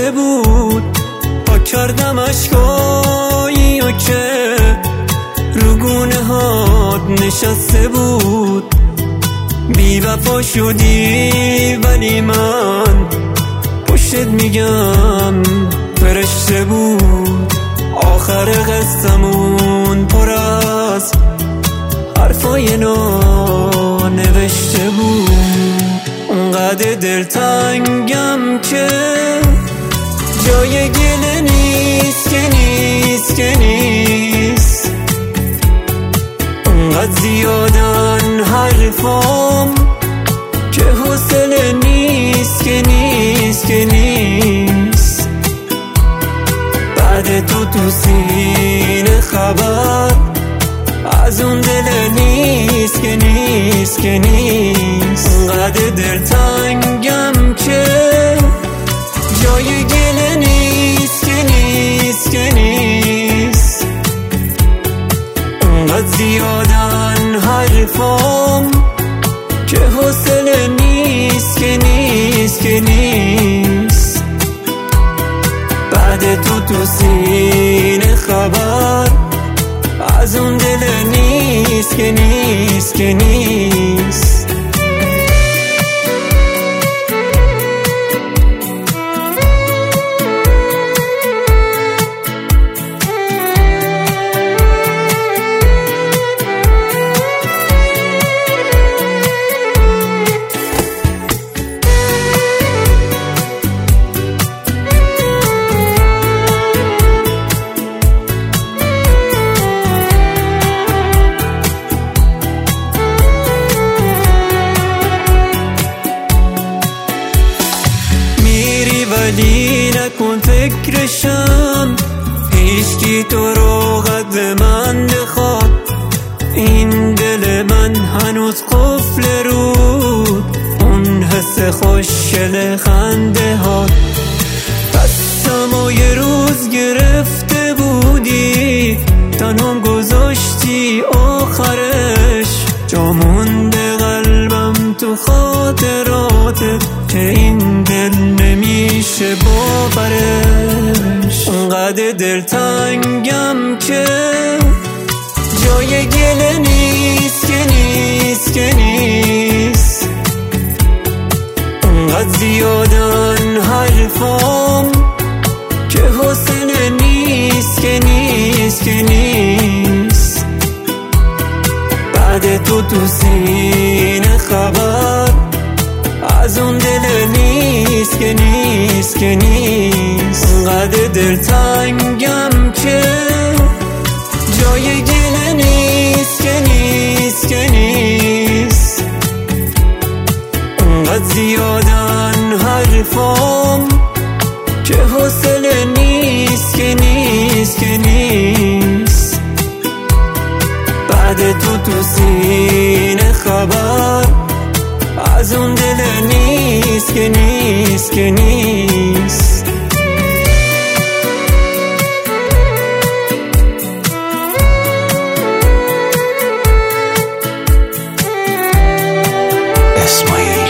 نشسته بود، پاک کردم اشکایی و که رو گونه هات نشسته بود. بی وفا شدی ولی من پشتت میگم فرشته بود. آخر قصه‌مون پر از حرفای نانوشته بود. اونقدر دلتنگم که جای گله نیست که نیست که نیست. اونقدر زیادن حرفام که حوصله نیست که نیست که نیست. بعد تو سینه خبر از اون دل نیست که نیست که نیست. اونقدر دلتنگم که جای گله نیست که نیست که نیست. اونقدر زیادن حرفام که حوصله نیست که نیست که نیست. بعد تو سینه خبر از اون دل نیست که نیست که نیست. ولی نکن فکرشم، هیچکی تو رو قد من بخواد. این دل من هنوز قفل رود اون حس خوشگل خنده ها. دستم و یه روز گرفته بودی، تنهم گذاشتی آخرش. جا مونده قلبم تو خاطراتت که این دل نمیشه باورش. اونقدر دلتنگم که جای گله نیست که نیست که نیست. اونقدر زیادن حرفام که حوصله نیست که نیست که نیست. بعد تو سینه خبر از اون دل نیست که نیست که نیست. اونقدر دلتنگم که جای گله نیست که نیست که نیست. اونقدر زیادن حرفام که حوصله نیست که نیست که نیست. بعد تو سینه خبر از اون دل نیست که نیست که نیست. اسماعیل